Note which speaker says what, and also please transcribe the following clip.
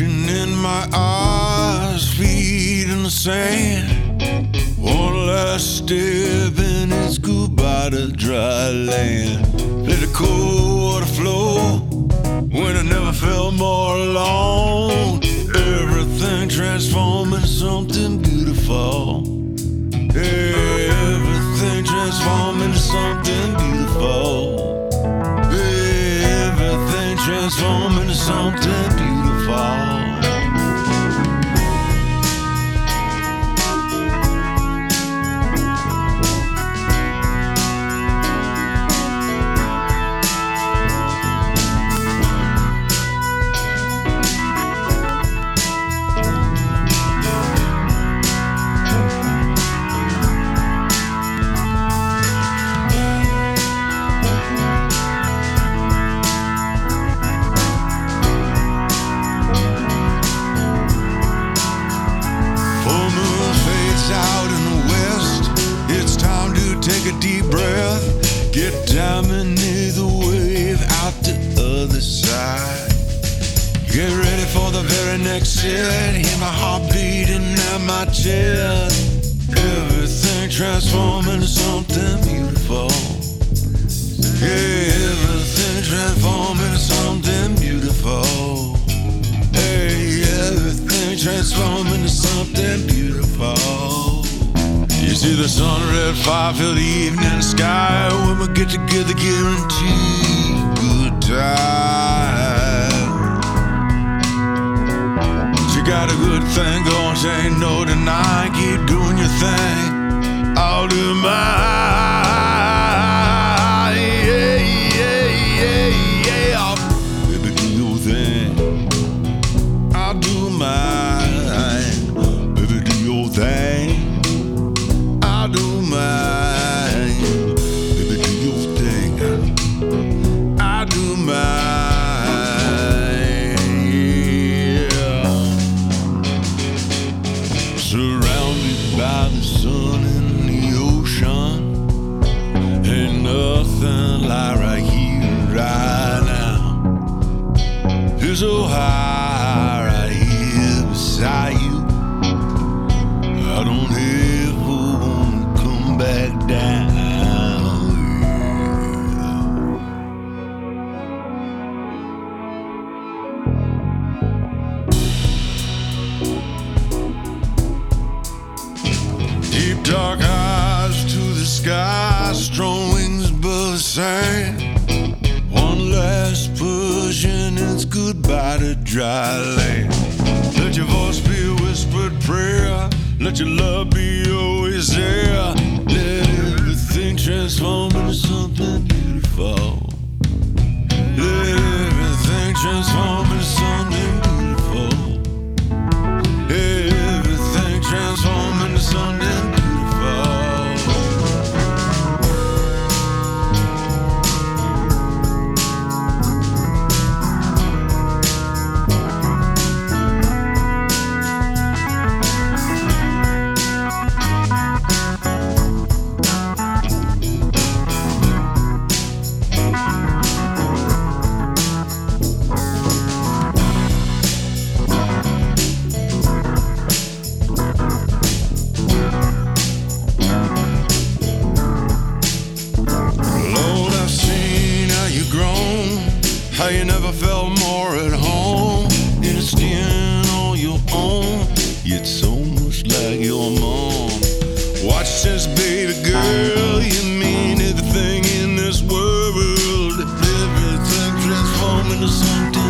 Speaker 1: ocean in my eyes, feet in the sand. One last step and it's goodbye to dry land. Let the cold water flow when I never felt more alone. Everything transformed into something beautiful. Everything transformed into something beautiful. Everything transformed into something beautiful. Take a deep breath, get down beneath the wave, out the other side. Get ready for the very next set. Hear my heart beating at my chest. Everything transformed into something beautiful. Yeah, everything transformed into something beautiful. Hey, everything transformed into something beautiful. You see the sunlit fire fill the evening sky. When we get together, guarantee good time. She got a good thing going, she ain't no denying. Keep doing your thing, I'll do mine. Yeah, yeah, yeah, yeah. Baby, do your thing, I'll do mine. Baby, do your thing, I'll do mine. Baby, do your thing, I'll do mine. Yeah. Surrounded by the sun and the ocean, ain't nothing like right here, right now. Feel so high right here beside you. I don't ever back down. Deep dark eyes to the sky, strong wings above the sand. One last push and it's goodbye to dry land. Let your voice be a whispered prayer. Let your love be always there. Let everything transform into something beautiful. Let everything transform into something beautiful. Everything transform into something beautiful. How you never felt more at home in a skin on your own. Yet so much like your mom. Watch this, baby girl. You mean everything in this world. Everything transformed into something